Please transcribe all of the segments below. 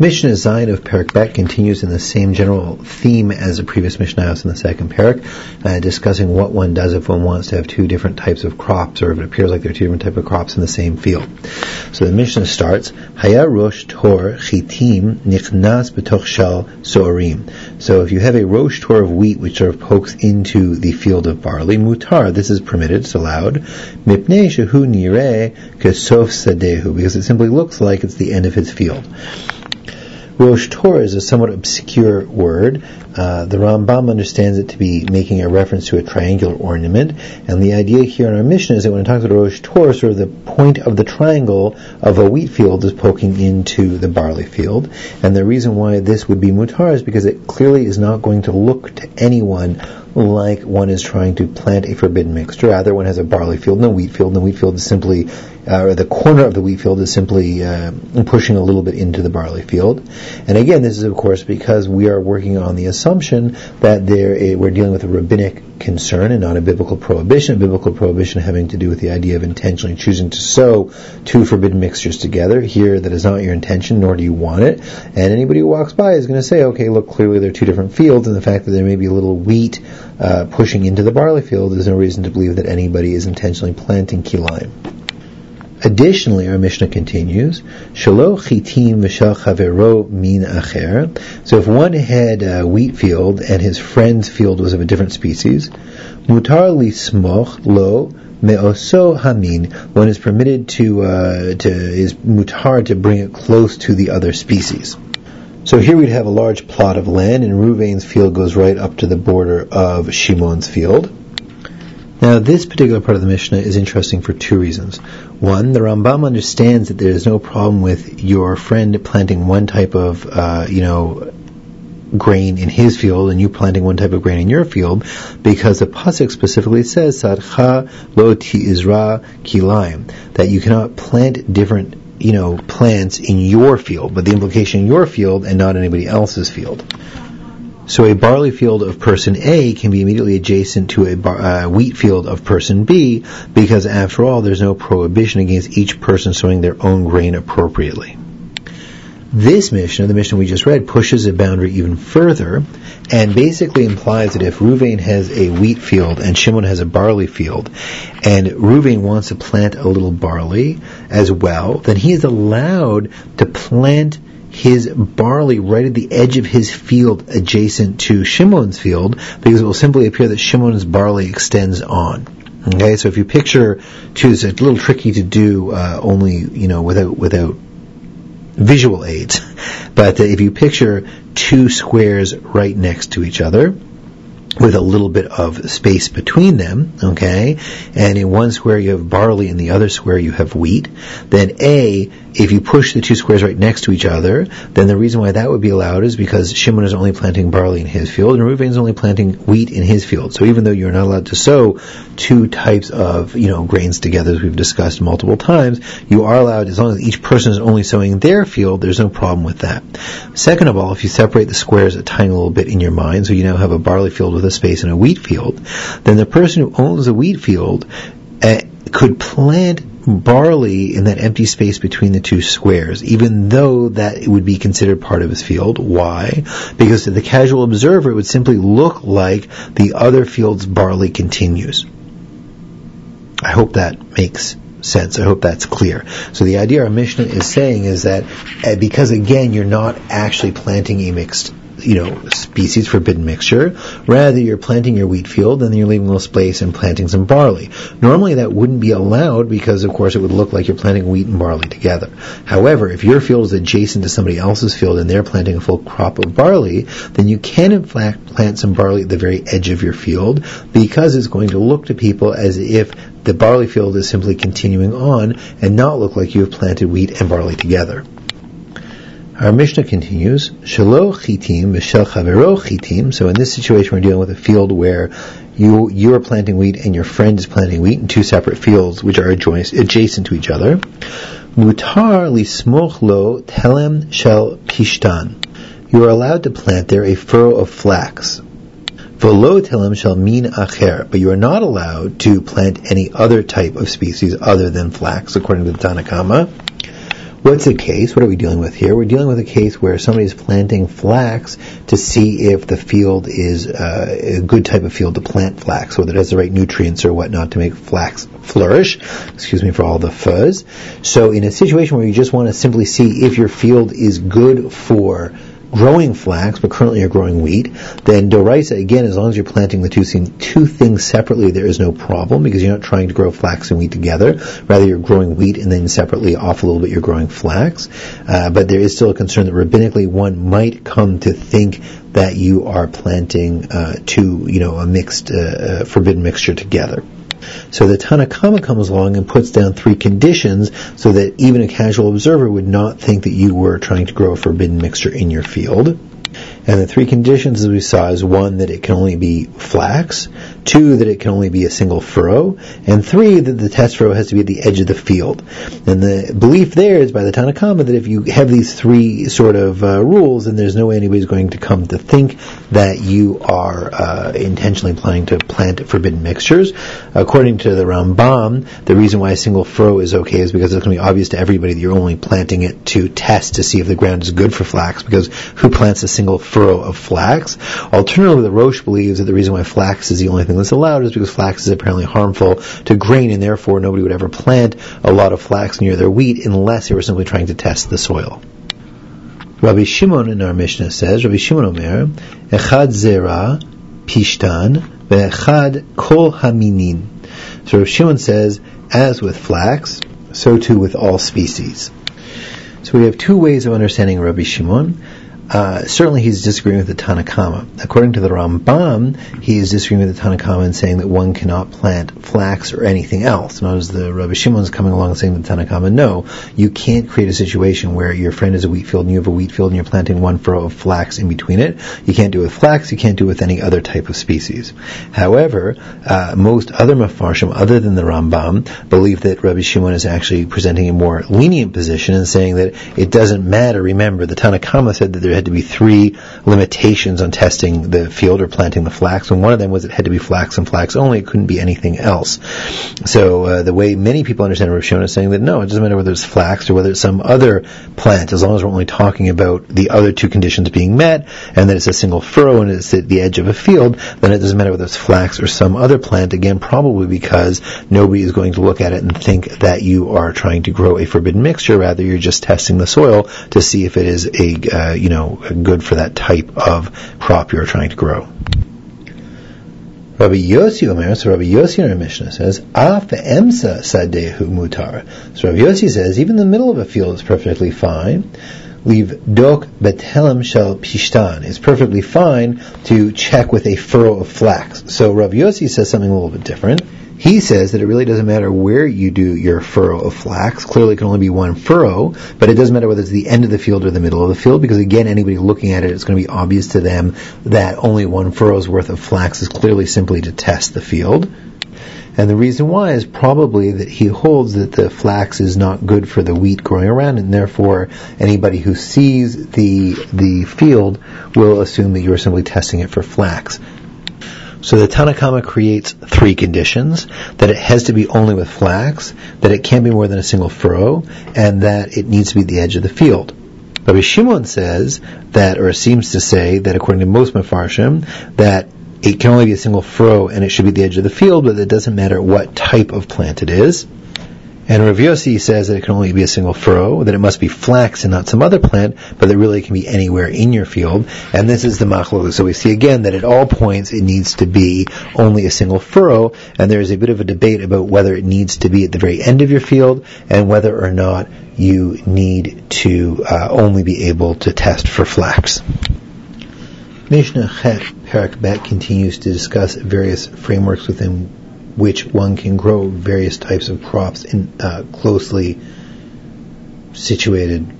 Mishnah Zayin of Perek Bet continues in the same general theme as the previous Mishnah in the second Perek, discussing what one does if one wants to have two different types of crops, or if it appears like there are two different types of crops in the same field. So the Mishnah starts, Haya Rosh Tor Chitim Nichnas B'toch Shal So'arim. So if you have a Rosh Tor of wheat which sort of pokes into the field of barley, Mutar, this is permitted, it's allowed, Mipnei Shehu Nireh Kesof Sadehu, because it simply looks like it's the end of his field. Rosh Tor is a somewhat obscure word. The Rambam understands it to be making a reference to a triangular ornament, and the idea here in our Mishnah is that when it talks about Rosh Tor, sort of the point of the triangle of a wheat field is poking into the barley field, and the reason why this would be mutar is because it clearly is not going to look to anyone like one is trying to plant a forbidden mixture. Rather, one has a barley field and a wheat field, and the wheat field is simply, or the corner of the wheat field is simply pushing a little bit into the barley field. And again, this is of course because we are working on the assumption that we're dealing with a rabbinic concern and not a biblical prohibition. A biblical prohibition having to do with the idea of intentionally choosing to sow two forbidden mixtures together. Here, that is not your intention, nor do you want it. And anybody who walks by is going to say, okay, look, clearly there are two different fields, and the fact that there may be a little wheat pushing into the barley field, there's no reason to believe that anybody is intentionally planting kilayim. Additionally, our Mishnah continues, Shelo chitim v'shel chavero min acher. So if one had a wheat field and his friend's field was of a different species, mutar lismoch lo me'oso hamin. One is permitted is mutar to bring it close to the other species. So here we'd have a large plot of land, and Reuven's field goes right up to the border of Shimon's field. Now, this particular part of the Mishnah is interesting for two reasons. One, the Rambam understands that there is no problem with your friend planting one type of, grain in his field, and you planting one type of grain in your field, because the pasuk specifically says, "Sadcha lo ti'izra kilayim," that you cannot plant different plants in your field, but the implication in your field and not anybody else's field. So a barley field of person A can be immediately adjacent to a wheat field of person B, because after all, there's no prohibition against each person sowing their own grain appropriately. This Mishnah, the Mishnah we just read, pushes the boundary even further and basically implies that if Reuven has a wheat field and Shimon has a barley field, and Reuven wants to plant a little barley as well, then he is allowed to plant his barley right at the edge of his field adjacent to Shimon's field, because it will simply appear that Shimon's barley extends on. Okay, so if you picture, it's a little tricky to do only without visual aids, but if you picture two squares right next to each other with a little bit of space between them, okay, and in one square you have barley, in the other square you have wheat, then if you push the two squares right next to each other, then the reason why that would be allowed is because Shimon is only planting barley in his field, and Reuven is only planting wheat in his field. So even though you're not allowed to sow two types of, grains together, as we've discussed multiple times, you are allowed, as long as each person is only sowing their field, there's no problem with that. Second of all, if you separate the squares a tiny little bit in your mind, so you now have a barley field with a space and a wheat field, then the person who owns the wheat field could plant barley in that empty space between the two squares, even though that would be considered part of his field. Why? Because to the casual observer, it would simply look like the other field's barley continues. I hope that makes sense. I hope that's clear. So the idea our Mishnah is saying is that because again, you're not actually planting a mixed species forbidden mixture. Rather, you're planting your wheat field and then you're leaving a little space and planting some barley. Normally that wouldn't be allowed because, of course, it would look like you're planting wheat and barley together. However, if your field is adjacent to somebody else's field and they're planting a full crop of barley, then you can in fact plant some barley at the very edge of your field, because it's going to look to people as if the barley field is simply continuing on and not look like you have planted wheat and barley together. Our Mishnah continues, Shelo chitim v'shel chavero chitim. So in this situation, we're dealing with a field where you are planting wheat and your friend is planting wheat in two separate fields which are adjacent to each other. Mutar lismoch lo telem shel pishtan. You are allowed to plant there a furrow of flax. V'lo telem shel min acher. But you are not allowed to plant any other type of species other than flax, according to the Tanna Kama. What's the case? What are we dealing with here? We're dealing with a case where somebody's planting flax to see if the field is a good type of field to plant flax, whether it has the right nutrients or whatnot to make flax flourish. Excuse me for all the fuzz. So in a situation where you just want to simply see if your field is good for growing flax, but currently you're growing wheat, then doraisa, again, as long as you're planting the two things separately, there is no problem, because you're not trying to grow flax and wheat together. Rather, you're growing wheat and then separately off a little bit you're growing flax. But there is still a concern that rabbinically one might come to think that you are planting a mixed, forbidden mixture together. So the Tanna Kama comes along and puts down 3 conditions so that even a casual observer would not think that you were trying to grow a forbidden mixture in your field. And the 3 conditions, as we saw, is 1, that it can only be flax, 2, that it can only be a single furrow, and 3, that the test furrow has to be at the edge of the field. And the belief there is by the Tanna Kama that if you have these 3 sort of rules, then there's no way anybody's going to come to think that you are intentionally planning to plant forbidden mixtures. According to the Rambam, the reason why a single furrow is okay is because it's going to be obvious to everybody that you're only planting it to test to see if the ground is good for flax, because who plants a single furrow of flax? Alternatively, the Rosh believes that the reason why flax is the only thing that's allowed is because flax is apparently harmful to grain, and therefore nobody would ever plant a lot of flax near their wheat unless they were simply trying to test the soil. Rabbi Shimon in our Mishnah says, Rabbi Shimon Omer, Echad zera pishtan ve'echad kol haminin. So Rabbi Shimon says, as with flax, so too with all species. So we have 2 ways of understanding Rabbi Shimon. Certainly he's disagreeing with the Tanna Kama. According to the Rambam, he is disagreeing with the Tanna Kama and saying that one cannot plant flax or anything else. Notice the Rabbi Shimon's coming along and saying to the Tanna Kama, no, you can't create a situation where your friend has a wheat field and you have a wheat field and you're planting 1 furrow of flax in between it. You can't do it with flax, you can't do it with any other type of species. However, most other Mefarshim, other than the Rambam, believe that Rabbi Shimon is actually presenting a more lenient position and saying that it doesn't matter. Remember, the Tanna Kama said that there had to be 3 limitations on testing the field or planting the flax, and one of them was it had to be flax and flax only. It couldn't be anything else. So the way many people understand Rav Shimon is saying that no, it doesn't matter whether it's flax or whether it's some other plant, as long as we're only talking about the other 2 conditions being met, and that it's a single furrow and it's at the edge of a field, then it doesn't matter whether it's flax or some other plant, again, probably because nobody is going to look at it and think that you are trying to grow a forbidden mixture. Rather, you're just testing the soil to see if it is good for that type of crop you're trying to grow. Rabbi Yossi Omer, so Rabbi Yossi in our Mishnah says, Af emsa sadehu mutar. So Rabbi Yossi says, even the middle of a field is perfectly fine. Leave dok betelem shel pishtan. It's perfectly fine to check with a furrow of flax. So Rabbi Yossi says something a little bit different. He says that it really doesn't matter where you do your furrow of flax. Clearly it can only be 1 furrow, but it doesn't matter whether it's the end of the field or the middle of the field, because again, anybody looking at it, it's going to be obvious to them that only 1 furrow's worth of flax is clearly simply to test the field. And the reason why is probably that he holds that the flax is not good for the wheat growing around, and therefore anybody who sees the field will assume that you're simply testing it for flax. So the Tanna Kama creates 3 conditions: that it has to be only with flax, that it can't be more than a single furrow, and that it needs to be at the edge of the field. Rabbi Shimon says that, or seems to say that, according to most Mefarshim, that it can only be a single furrow and it should be at the edge of the field, but it doesn't matter what type of plant it is. And Rav Yossi says that it can only be a single furrow, that it must be flax and not some other plant, but that really it can be anywhere in your field. And this is the machlokes. So we see again that at all points it needs to be only a single furrow, and there's a bit of a debate about whether it needs to be at the very end of your field and whether or not you need to only be able to test for flax. Mishnah Chet Perak Bet continues to discuss various frameworks within which one can grow various types of crops in closely situated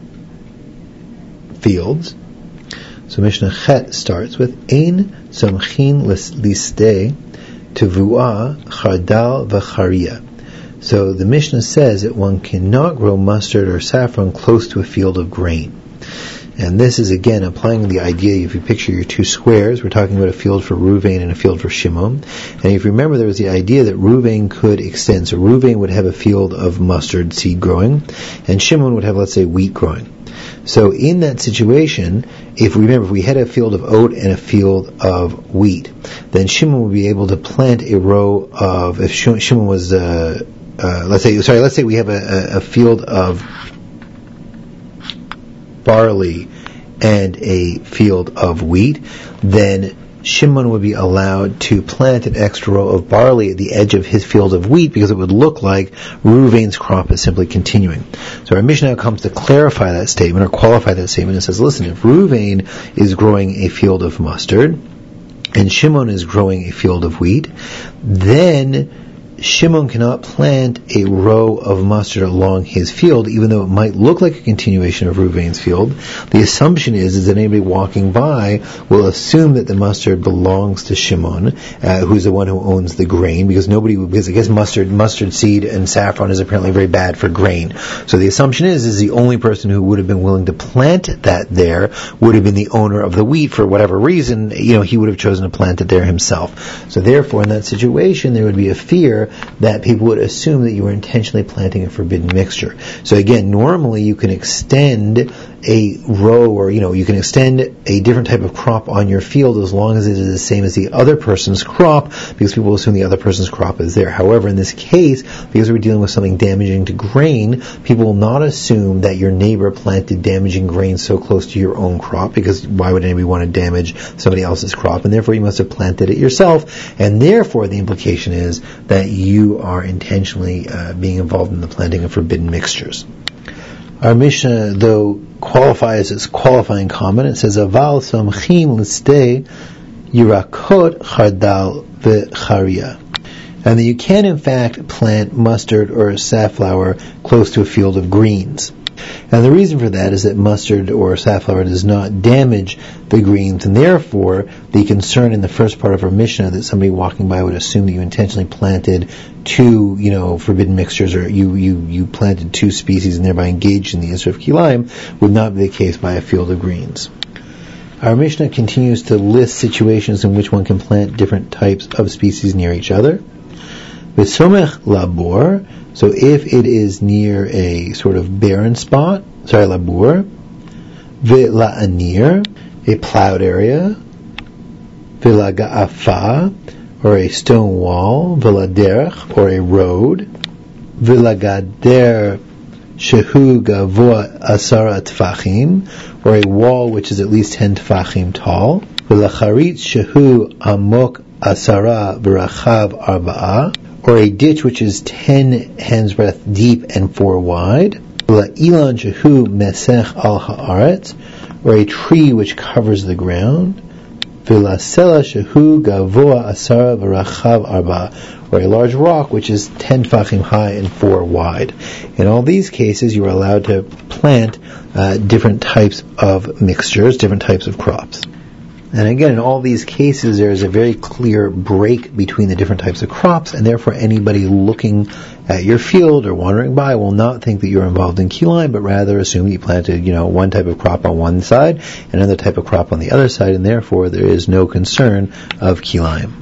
fields. So Mishnah Chet starts with Ein Somchin Listeh Tevua Chardal V'Charia. So the Mishnah says that one cannot grow mustard or saffron close to a field of grain. And this is, again, applying the idea, if you picture your two squares, we're talking about a field for Ruvain and a field for Shimon. And if you remember, there was the idea that Ruvain could extend. So Ruvain would have a field of mustard seed growing, and Shimon would have, let's say, wheat growing. So in that situation, if we had a field of oat and a field of wheat, then Shimon would be able to plant a row of, if Shimon was, let's say we have a field of barley and a field of wheat, then Shimon would be allowed to plant an extra row of barley at the edge of his field of wheat, because it would look like Reuven's crop is simply continuing. So our Mishnah now comes to clarify that statement, or qualify that statement, and says, listen, if Reuven is growing a field of mustard, and Shimon is growing a field of wheat, then Shimon cannot plant a row of mustard along his field, even though it might look like a continuation of Reuven's field. The assumption is that anybody walking by will assume that the mustard belongs to Shimon, who's the one who owns the grain, because I guess mustard seed and saffron is apparently very bad for grain. So the assumption is the only person who would have been willing to plant that there would have been the owner of the wheat. For whatever reason, he would have chosen to plant it there himself. So therefore, in that situation, there would be a fear that people would assume that you were intentionally planting a forbidden mixture. So again, normally you can extend a row, or you can extend a different type of crop on your field as long as it is the same as the other person's crop, because people assume the other person's crop is there. However, in this case, because we're dealing with something damaging to grain, people will not assume that your neighbor planted damaging grain so close to your own crop, because why would anybody want to damage somebody else's crop? And therefore you must have planted it yourself, and therefore the implication is that you are intentionally being involved in the planting of forbidden mixtures. Our Mishnah, though, qualifies its qualifying comment. It says, Aval somchim l'stei yirakot chardal v'charia. And that you can, in fact, plant mustard or safflower close to a field of greens. And the reason for that is that mustard or safflower does not damage the greens, and therefore the concern in the first part of our Mishnah that somebody walking by would assume that you intentionally planted two, forbidden mixtures, or you planted two species and thereby engaged in the Isra of Kilayim, would not be the case by a field of greens. Our Mishnah continues to list situations in which one can plant different types of species near each other. V'somech labor, so if it is near a sort of barren spot, labur, v'la'anir, a plowed area, v'laga'afa, or a stone wall, v'laderech, or a road, v'lagader shehu gavoa asara tfachim, or a wall which is at least 10 tfachim tall, v'lacharitz shehu amok asara v'rachav arba'a, or a ditch which is 10 hands breadth deep and 4 wide, v'la'ilan shehu mesech al ha'aretz, or a tree which covers the ground, v'lasela shehu gavoa asara v'rachav arba, or a large rock which is 10 tfachim high and 4 wide. In all these cases, you are allowed to plant different types of mixtures, different types of crops. And again, in all these cases, there is a very clear break between the different types of crops, and therefore anybody looking at your field or wandering by will not think that you're involved in Kilayim, but rather assume you planted, one type of crop on one side and another type of crop on the other side, and therefore there is no concern of Kilayim.